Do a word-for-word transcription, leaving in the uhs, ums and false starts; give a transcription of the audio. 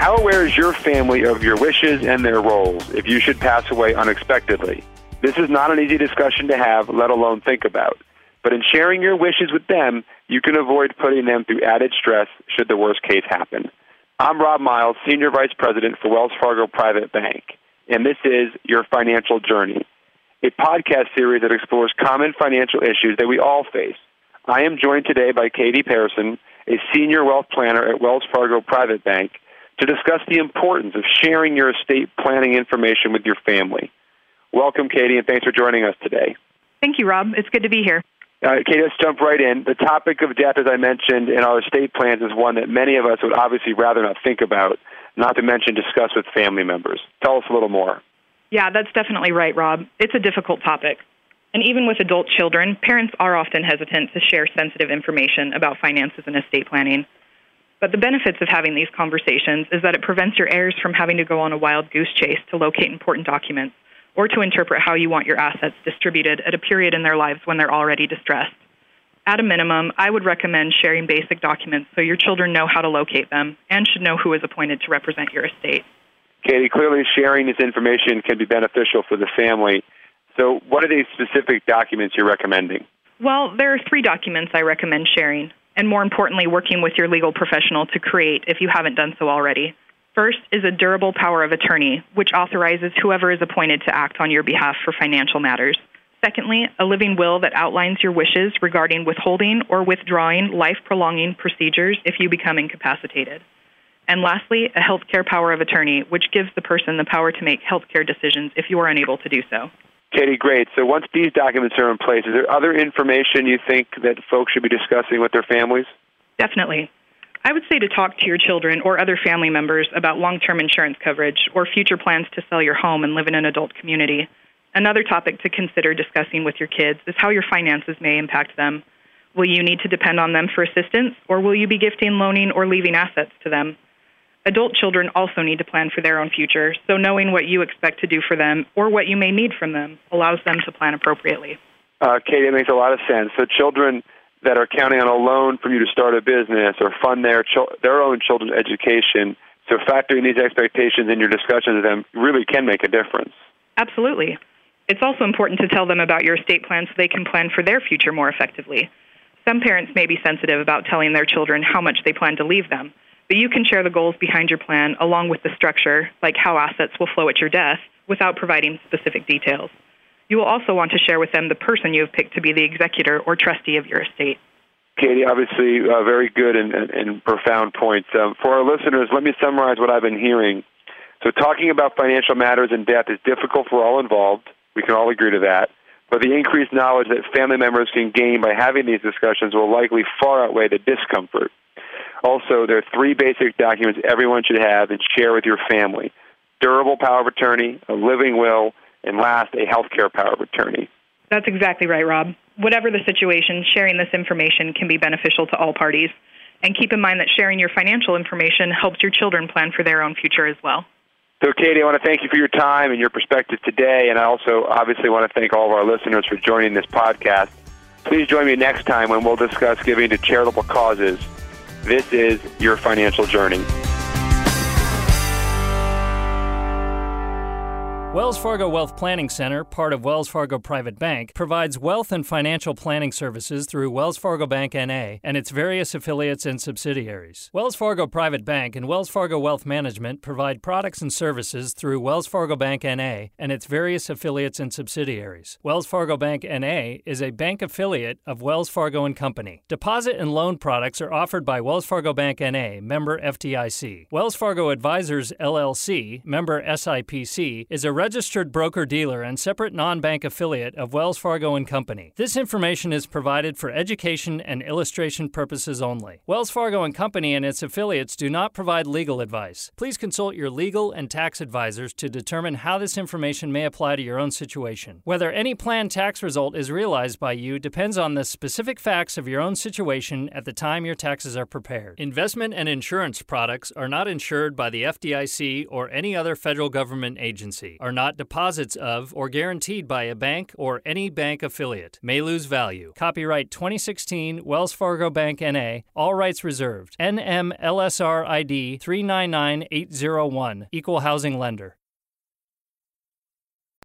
How aware is your family of your wishes and their roles if you should pass away unexpectedly? This is not an easy discussion to have, let alone think about. But in sharing your wishes with them, you can avoid putting them through added stress should the worst case happen. I'm Rob Miles, Senior Vice President for Wells Fargo Private Bank, and this is Your Financial Journey, a podcast series that explores common financial issues that we all face. I am joined today by Katie Pearson, a Senior Wealth Planner at Wells Fargo Private Bank, to discuss the importance of sharing your estate planning information with your family. Welcome, Katie, and thanks for joining us today. Thank you, Rob. It's good to be here. Uh, Katie, let's jump right in. The topic of death, as I mentioned, in our estate plans is one that many of us would obviously rather not think about, not to mention discuss with family members. Tell us a little more. Yeah, that's definitely right, Rob. It's a difficult topic. And even with adult children, parents are often hesitant to share sensitive information about finances and estate planning. But the benefits of having these conversations is that it prevents your heirs from having to go on a wild goose chase to locate important documents or to interpret how you want your assets distributed at a period in their lives when they're already distressed. At a minimum, I would recommend sharing basic documents so your children know how to locate them and should know who is appointed to represent your estate. Katie, clearly sharing this information can be beneficial for the family. So what are these specific documents you're recommending? Well, there are three documents I recommend sharing, and more importantly, working with your legal professional to create if you haven't done so already. First is a durable power of attorney, which authorizes whoever is appointed to act on your behalf for financial matters. Secondly, a living will that outlines your wishes regarding withholding or withdrawing life-prolonging procedures if you become incapacitated. And lastly, a healthcare power of attorney, which gives the person the power to make healthcare decisions if you are unable to do so. Katie, great. So once these documents are in place, is there other information you think that folks should be discussing with their families? Definitely. I would say to talk to your children or other family members about long-term insurance coverage or future plans to sell your home and live in an adult community. Another topic to consider discussing with your kids is how your finances may impact them. Will you need to depend on them for assistance, or will you be gifting, loaning, or leaving assets to them? Adult children also need to plan for their own future, so knowing what you expect to do for them or what you may need from them allows them to plan appropriately. Uh, Katie, it makes a lot of sense. So children that are counting on a loan from you to start a business or fund their ch- their own children's education, so factoring these expectations in your discussions with them really can make a difference. Absolutely. It's also important to tell them about your estate plan so they can plan for their future more effectively. Some parents may be sensitive about telling their children how much they plan to leave them, but you can share the goals behind your plan along with the structure, like how assets will flow at your death, without providing specific details. You will also want to share with them the person you have picked to be the executor or trustee of your estate. Katie, obviously uh, very good and, and, and profound points. Um, for our listeners, let me summarize what I've been hearing. So talking about financial matters and death is difficult for all involved. We can all agree to that. But the increased knowledge that family members can gain by having these discussions will likely far outweigh the discomfort. Also, there are three basic documents everyone should have and share with your family: durable power of attorney, a living will, and last, a healthcare power of attorney. That's exactly right, Rob. Whatever the situation, sharing this information can be beneficial to all parties. And keep in mind that sharing your financial information helps your children plan for their own future as well. So, Katie, I want to thank you for your time and your perspective today, and I also obviously want to thank all of our listeners for joining this podcast. Please join me next time when we'll discuss giving to charitable causes. This is Your Financial Journey. Wells Fargo Wealth Planning Center, part of Wells Fargo Private Bank, provides wealth and financial planning services through Wells Fargo Bank N A and its various affiliates and subsidiaries. Wells Fargo Private Bank and Wells Fargo Wealth Management provide products and services through Wells Fargo Bank N A and its various affiliates and subsidiaries. Wells Fargo Bank N A is a bank affiliate of Wells Fargo and Company. Deposit and loan products are offered by Wells Fargo Bank N A, member F D I C. Wells Fargo Advisors, L L C, member S I P C, is a registered broker-dealer and separate non-bank affiliate of Wells Fargo and Company. This information is provided for education and illustration purposes only. Wells Fargo and Company and its affiliates do not provide legal advice. Please consult your legal and tax advisors to determine how this information may apply to your own situation. Whether any planned tax result is realized by you depends on the specific facts of your own situation at the time your taxes are prepared. Investment and insurance products are not insured by the F D I C or any other federal government agency, are not deposits of or guaranteed by a bank or any bank affiliate. May lose value. Copyright twenty sixteen Wells Fargo Bank N A. All rights reserved. N M L S R I D three nine nine eight zero one. Equal Housing Lender.